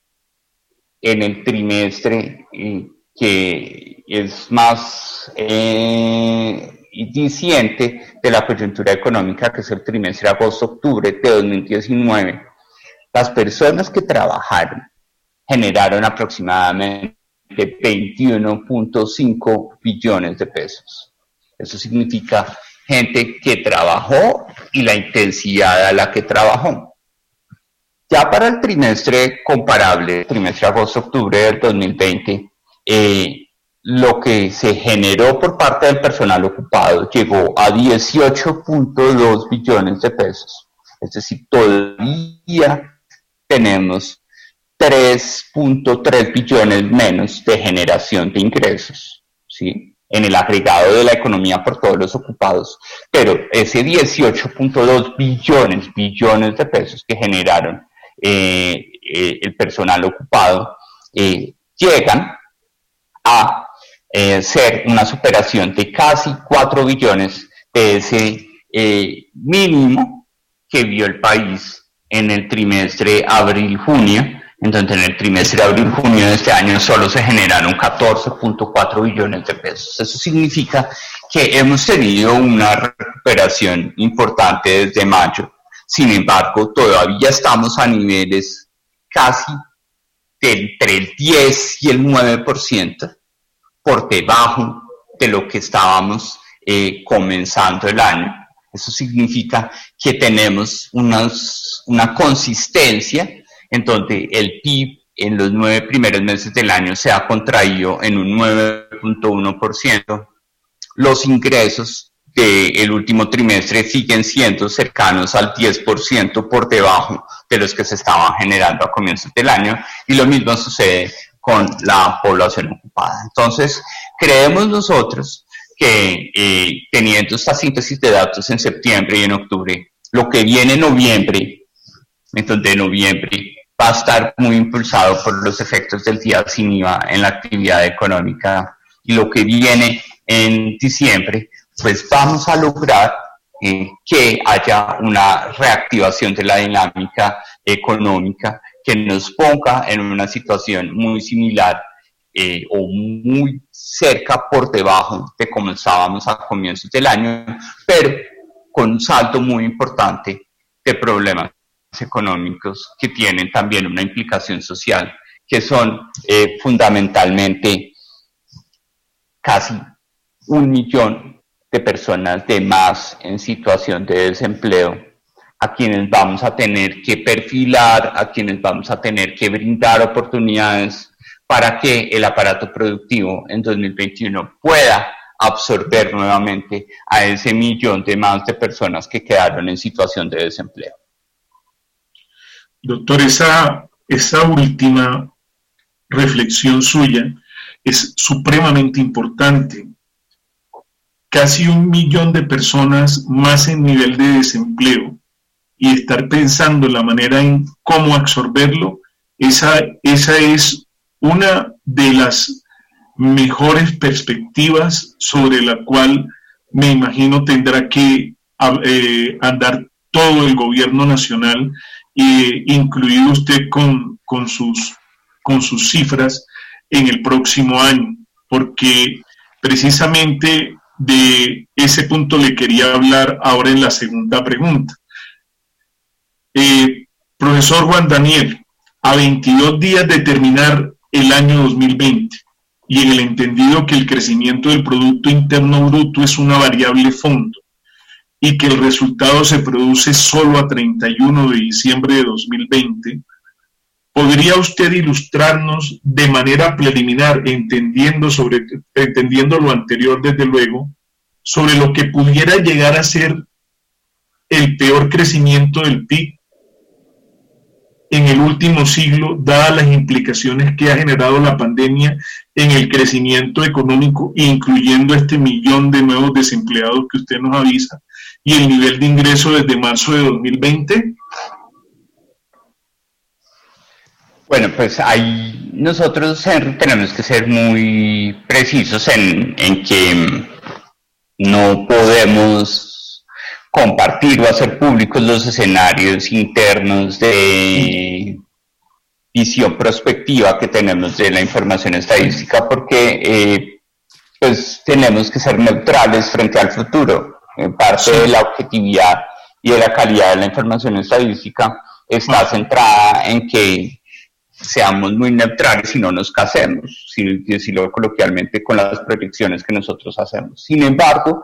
en el trimestre eh, que es más eh, diciente de la coyuntura económica, que es el trimestre agosto-octubre de dos mil diecinueve, las personas que trabajaron generaron aproximadamente veintiuno punto cinco billones de pesos. Eso significa gente que trabajó y la intensidad a la que trabajó. Ya para el trimestre comparable, trimestre agosto-octubre del dos mil veinte, eh, lo que se generó por parte del personal ocupado llegó a dieciocho punto dos billones de pesos. Es decir, todavía tenemos tres punto tres billones menos de generación de ingresos, ¿sí?, en el agregado de la economía por todos los ocupados. Pero ese dieciocho punto dos billones, billones de pesos que generaron eh, eh, el personal ocupado, eh, llegan a eh, ser una superación de casi cuatro billones de ese eh, mínimo que vio el país en el trimestre abril-junio, en donde en el trimestre abril-junio de este año solo se generaron catorce punto cuatro billones de pesos. Eso significa que hemos tenido una recuperación importante desde mayo. Sin embargo, todavía estamos a niveles casi de entre el diez y el nueve por ciento por debajo de lo que estábamos eh, comenzando el año. Eso significa que tenemos unas, una consistencia en donde el P I B en los nueve primeros meses del año se ha contraído en un nueve punto uno por ciento. Los ingresos del último trimestre siguen siendo cercanos al diez por ciento por debajo de los que se estaban generando a comienzos del año, y lo mismo sucede con la población ocupada. Entonces, creemos nosotros que eh, teniendo esta síntesis de datos en septiembre y en octubre, lo que viene en noviembre, en donde noviembre va a estar muy impulsado por los efectos del día sin I V A en la actividad económica, y lo que viene en diciembre, pues vamos a lograr eh, que haya una reactivación de la dinámica económica que nos ponga en una situación muy similar eh, o muy cerca por debajo de como estábamos a comienzos del año, pero con un salto muy importante de problemas económicos que tienen también una implicación social, que son eh, fundamentalmente casi un millón de personas de más en situación de desempleo a quienes vamos a tener que perfilar, a quienes vamos a tener que brindar oportunidades para que el aparato productivo en dos mil veintiuno pueda absorber nuevamente a ese millón de más de personas que quedaron en situación de desempleo.
Doctor, esa, esa última reflexión suya es supremamente importante. Casi un millón de personas más en nivel de desempleo y estar pensando en la manera en cómo absorberlo, esa, esa es una de las mejores perspectivas sobre la cual me imagino tendrá que eh, andar todo el gobierno nacional, eh, incluido usted con, con, sus, con sus cifras en el próximo año, porque precisamente de ese punto le quería hablar ahora en la segunda pregunta. Eh, profesor Juan Daniel, a veintidós días de terminar el año dos mil veinte, y en el entendido que el crecimiento del Producto Interno Bruto es una variable fondo y que el resultado se produce solo a treinta y uno de diciembre de dos mil veinte, ¿podría usted ilustrarnos de manera preliminar, entendiendo, sobre, entendiendo lo anterior desde luego, sobre lo que pudiera llegar a ser el peor crecimiento del P I B en el último siglo, dadas las implicaciones que ha generado la pandemia en el crecimiento económico, incluyendo este millón de nuevos desempleados que usted nos avisa, y el nivel de ingreso desde marzo de dos mil veinte?
Bueno, pues ahí nosotros tenemos que ser muy precisos en, en que no podemos compartir o hacer públicos los escenarios internos de visión prospectiva que tenemos de la información estadística, porque eh, pues tenemos que ser neutrales frente al futuro. En parte de la objetividad y de la calidad de la información estadística está centrada en que seamos muy neutrales y no nos casemos, si decirlo coloquialmente, con las proyecciones que nosotros hacemos. Sin embargo,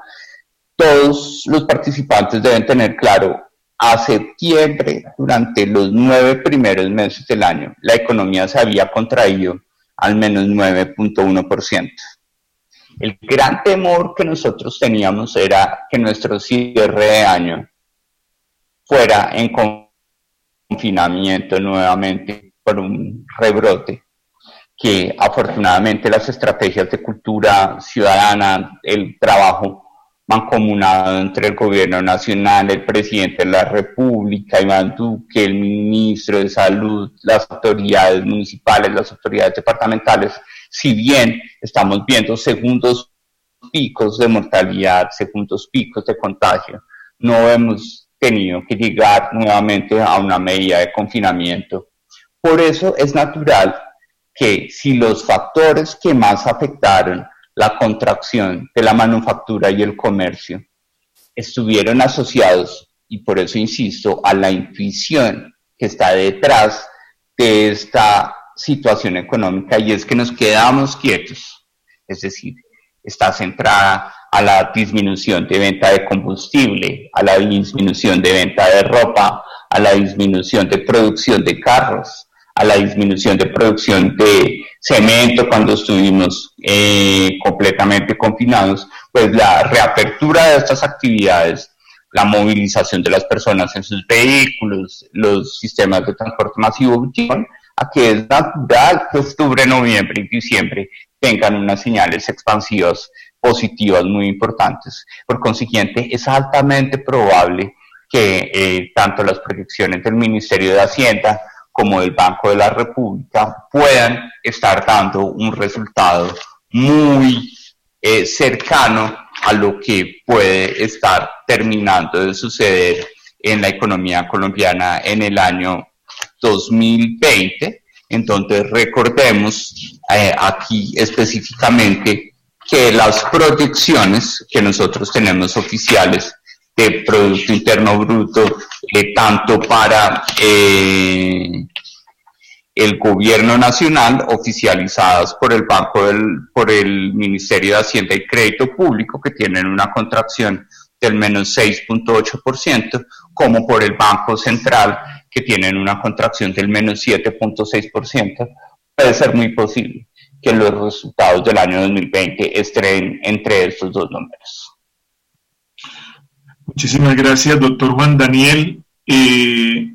todos los participantes deben tener claro, a septiembre, durante los nueve primeros meses del año, la economía se había contraído al menos nueve punto uno por ciento. El gran temor que nosotros teníamos era que nuestro cierre de año fuera en confinamiento nuevamente por un rebrote, que afortunadamente las estrategias de cultura ciudadana, el trabajo mancomunado entre el gobierno nacional, el presidente de la República, Iván Duque, el ministro de Salud, las autoridades municipales, las autoridades departamentales, si bien estamos viendo segundos picos de mortalidad, segundos picos de contagio, no hemos tenido que llegar nuevamente a una medida de confinamiento. Por eso es natural que si los factores que más afectaron la contracción de la manufactura y el comercio estuvieron asociados, y por eso insisto, a la intuición que está detrás de esta situación económica, y es que nos quedamos quietos, es decir, está centrada a la disminución de venta de combustible, a la disminución de venta de ropa, a la disminución de producción de carros, a la disminución de producción de cemento cuando estuvimos eh, completamente confinados, pues la reapertura de estas actividades, la movilización de las personas en sus vehículos, los sistemas de transporte masivo, llevan a que es natural que octubre, noviembre y diciembre tengan unas señales expansivas positivas muy importantes. Por consiguiente, es altamente probable que eh, tanto las proyecciones del Ministerio de Hacienda como del Banco de la República puedan estar dando un resultado muy eh, cercano a lo que puede estar terminando de suceder en la economía colombiana en el año dos mil veinte. Entonces recordemos eh, aquí específicamente que las proyecciones que nosotros tenemos oficiales de Producto Interno Bruto, eh, tanto para eh, el gobierno nacional, oficializadas por el Banco del, por el Ministerio de Hacienda y Crédito Público, que tienen una contracción del menos seis punto ocho por ciento, como por el Banco Central, que tienen una contracción del menos siete punto seis por ciento, puede ser muy posible que los resultados del año dos mil veinte estén entre estos dos números.
Muchísimas gracias, doctor Juan Daniel. Eh,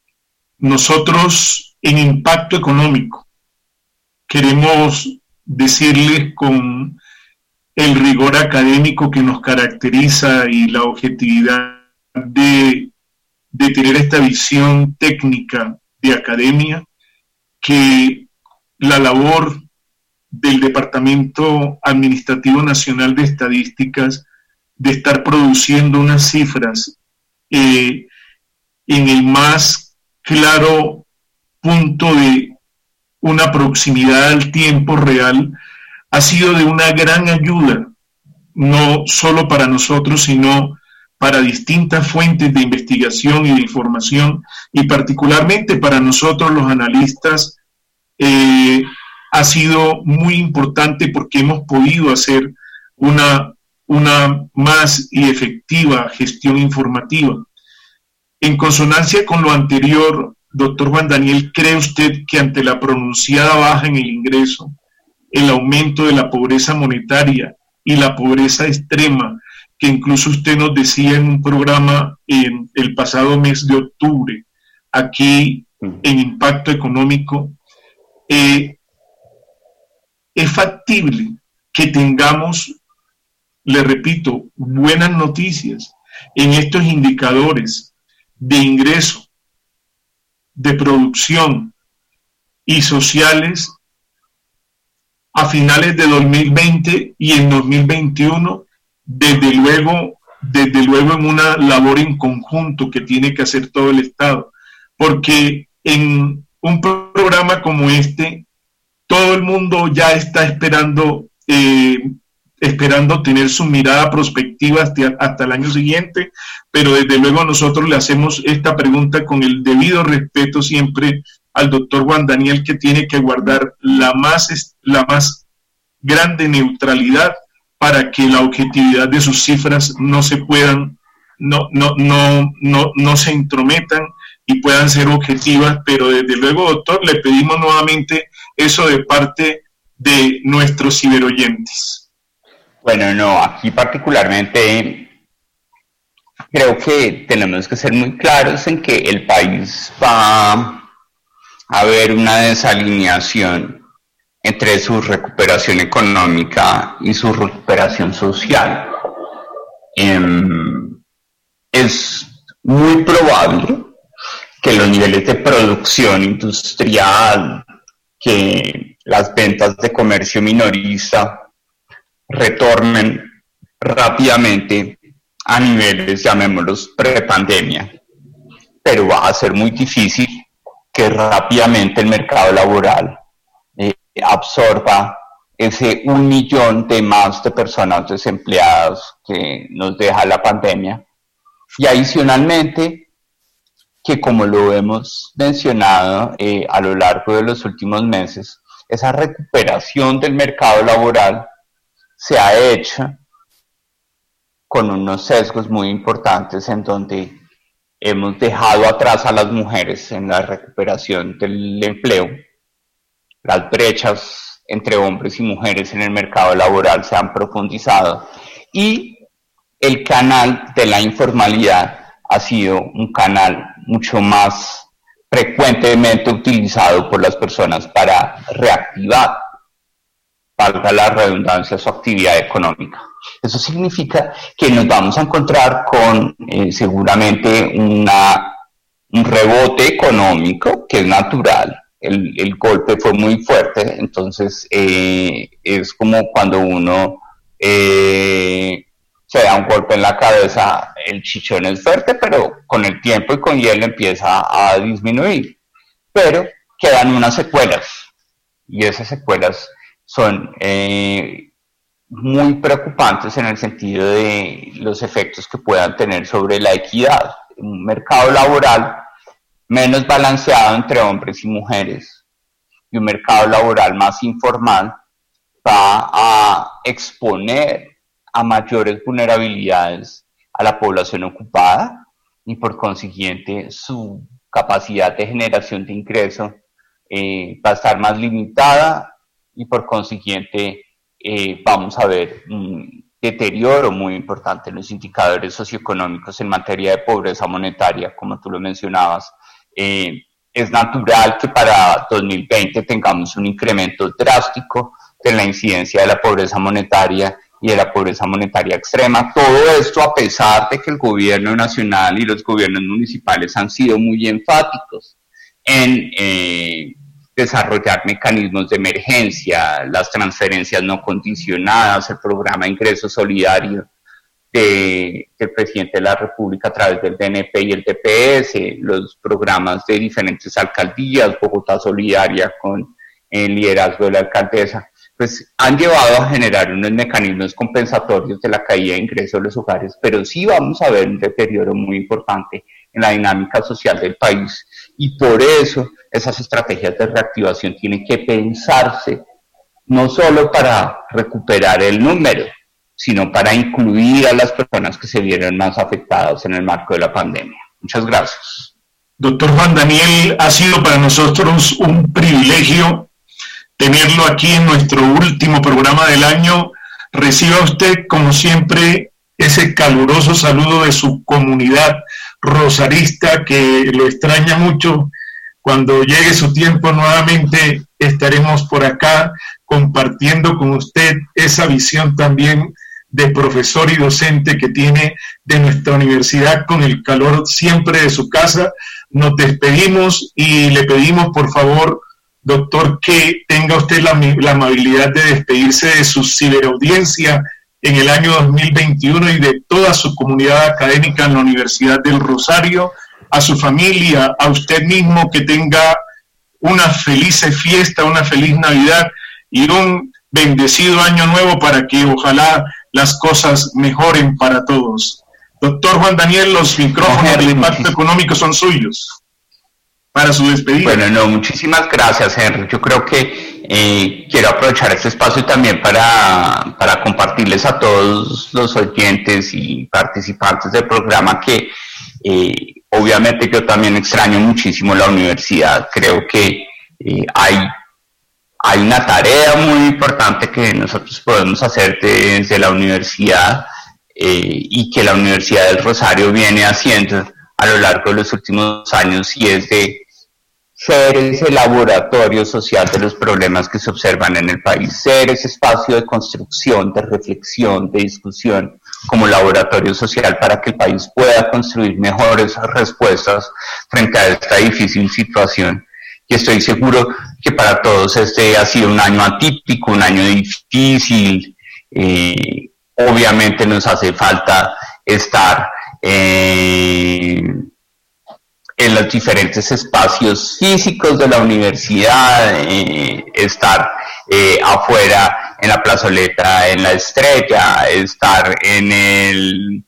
nosotros en Impacto Económico queremos decirles con el rigor académico que nos caracteriza y la objetividad de, de tener esta visión técnica de academia, que la labor del Departamento Administrativo Nacional de Estadísticas de estar produciendo unas cifras eh, en el más claro punto de una proximidad al tiempo real ha sido de una gran ayuda, no solo para nosotros, sino para distintas fuentes de investigación y de información, y particularmente para nosotros los analistas, eh, ha sido muy importante porque hemos podido hacer una una más y efectiva gestión informativa. En consonancia con lo anterior, doctor Juan Daniel, ¿cree usted que ante la pronunciada baja en el ingreso, el aumento de la pobreza monetaria y la pobreza extrema, que incluso usted nos decía en un programa en el pasado mes de octubre, aquí en Impacto Económico, eh, es factible que tengamos, le repito, buenas noticias en estos indicadores de ingreso, de producción y sociales a finales de dos mil veinte y en dos mil veintiuno, desde luego, desde luego en una labor en conjunto que tiene que hacer todo el Estado, porque en un programa como este, todo el mundo ya está esperando eh, esperando tener su mirada prospectiva hasta, hasta el año siguiente, pero desde luego nosotros le hacemos esta pregunta con el debido respeto siempre al doctor Juan Daniel, que tiene que guardar la más, la más grande neutralidad para que la objetividad de sus cifras no se puedan, no, no, no, no, no se intrometan y puedan ser objetivas, pero desde luego, doctor, le pedimos nuevamente eso de parte de nuestros ciberoyentes.
Bueno, no, aquí particularmente creo que tenemos que ser muy claros en que el país va a haber una desalineación entre su recuperación económica y su recuperación social. Eh, es muy probable que los niveles de producción industrial, que las ventas de comercio minorista retornen rápidamente a niveles, llamémoslos, prepandemia, pero va a ser muy difícil que rápidamente el mercado laboral eh, absorba ese un millón de más de personas desempleadas que nos deja la pandemia. Y adicionalmente, que como lo hemos mencionado eh, a lo largo de los últimos meses, esa recuperación del mercado laboral se ha hecho con unos sesgos muy importantes en donde hemos dejado atrás a las mujeres en la recuperación del empleo. Las brechas entre hombres y mujeres en el mercado laboral se han profundizado y el canal de la informalidad ha sido un canal mucho más frecuentemente utilizado por las personas para reactivar, valga la redundancia, su actividad económica. Eso significa que nos vamos a encontrar con eh, seguramente una, un rebote económico que es natural. El, el golpe fue muy fuerte, entonces eh, es como cuando uno eh, se da un golpe en la cabeza, el chichón es fuerte, pero con el tiempo y con hielo empieza a disminuir. Pero quedan unas secuelas, y esas secuelas son eh, muy preocupantes en el sentido de los efectos que puedan tener sobre la equidad. Un mercado laboral menos balanceado entre hombres y mujeres y un mercado laboral más informal va a exponer a mayores vulnerabilidades a la población ocupada y por consiguiente su capacidad de generación de ingreso eh, va a estar más limitada y por consiguiente eh, vamos a ver un deterioro muy importante en los indicadores socioeconómicos en materia de pobreza monetaria, como tú lo mencionabas. Eh, es natural que para dos mil veinte tengamos un incremento drástico de la incidencia de la pobreza monetaria y de la pobreza monetaria extrema. Todo esto a pesar de que el gobierno nacional y los gobiernos municipales han sido muy enfáticos en eh, desarrollar mecanismos de emergencia, las transferencias no condicionadas, el programa de ingreso solidario de, del presidente de la República a través del D N P y el D P S, los programas de diferentes alcaldías, Bogotá Solidaria con el liderazgo de la alcaldesa, pues han llevado a generar unos mecanismos compensatorios de la caída de ingresos de los hogares, pero sí vamos a ver un deterioro muy importante en la dinámica social del país, y por eso esas estrategias de reactivación tienen que pensarse no solo para recuperar el número, sino para incluir a las personas que se vieron más afectadas en el marco de la pandemia. Muchas gracias.
Doctor Juan Daniel, ha sido para nosotros un privilegio tenerlo aquí en nuestro último programa del año. Reciba usted, como siempre, ese caluroso saludo de su comunidad rosarista, que lo extraña mucho. Cuando llegue su tiempo nuevamente estaremos por acá compartiendo con usted esa visión también de profesor y docente que tiene de nuestra universidad, con el calor siempre de su casa. Nos despedimos y le pedimos, por favor, doctor, que tenga usted la, la amabilidad de despedirse de su ciberaudiencia en el año dos mil veintiuno y de toda su comunidad académica en la Universidad del Rosario, a su familia, a usted mismo, que tenga una feliz fiesta, una feliz Navidad y un bendecido año nuevo, para que ojalá las cosas mejoren para todos. Doctor Juan Daniel, los micrófonos del Impacto Económico son suyos para su despedida.
Bueno, no, muchísimas gracias, Henry. Yo creo que eh, quiero aprovechar este espacio también para, para compartirles a todos los oyentes y participantes del programa que eh, obviamente yo también extraño muchísimo la universidad. Creo que eh, hay, hay una tarea muy importante que nosotros podemos hacer desde la universidad eh, y que la Universidad del Rosario viene haciendo a lo largo de los últimos años, y es de ser ese laboratorio social de los problemas que se observan en el país, ser ese espacio de construcción, de reflexión, de discusión como laboratorio social para que el país pueda construir mejores respuestas frente a esta difícil situación. Y estoy seguro que para todos este ha sido un año atípico, un año difícil. Eh, obviamente nos hace falta estar eh, en los diferentes espacios físicos de la universidad, eh, estar eh, afuera en la plazoleta, en la Estrella, estar en el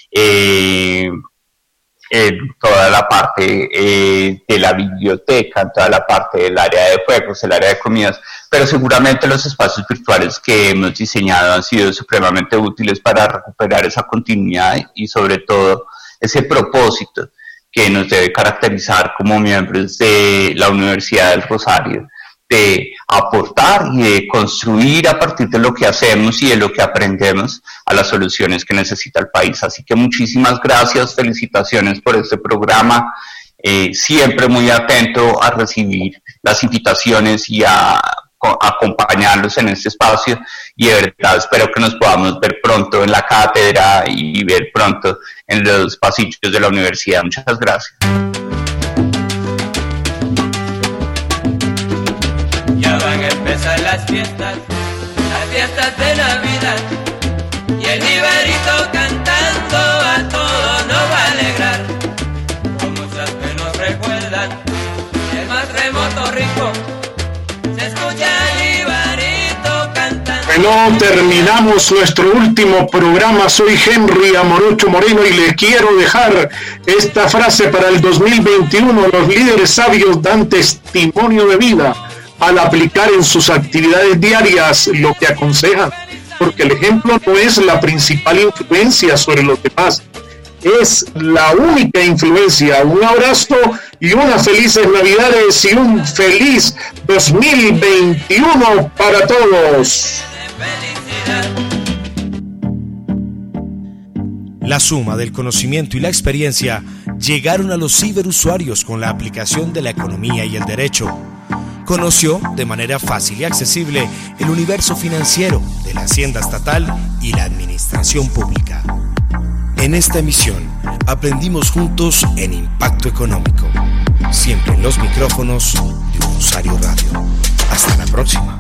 eh, en toda la parte eh, de la biblioteca, en toda la parte del área de juegos, el área de comidas, pero seguramente los espacios virtuales que hemos diseñado han sido supremamente útiles para recuperar esa continuidad y sobre todo ese propósito que nos debe caracterizar como miembros de la Universidad del Rosario, de aportar y de construir a partir de lo que hacemos y de lo que aprendemos a las soluciones que necesita el país. Así que muchísimas gracias, felicitaciones por este programa, eh, siempre muy atento a recibir las invitaciones y a acompañarlos en este espacio, y de verdad espero que nos podamos ver pronto en la cátedra y ver pronto en los pasillos de la universidad. Muchas gracias.
Ya van a empezar las fiestas, las fiestas de Navidad, y el Iberito cantando a todos nos va a alegrar. Con muchas que nos recuerdan el más remoto rincón.
Bueno, terminamos nuestro último programa. Soy Henry Amorocho Moreno y le quiero dejar esta frase para el dos mil veintiuno. Los líderes sabios dan testimonio de vida al aplicar en sus actividades diarias lo que aconsejan, porque el ejemplo no es la principal influencia sobre los demás. es la única influencia. Un abrazo y unas felices Navidades y un feliz dos mil veintiuno para todos.
La suma del conocimiento y la experiencia llegaron a los ciberusuarios con la aplicación de la economía y el derecho. Conoció de manera fácil y accesible el universo financiero de la Hacienda Estatal y la Administración Pública. En esta emisión aprendimos juntos en Impacto Económico, siempre en los micrófonos de Usuario Radio. Hasta la próxima.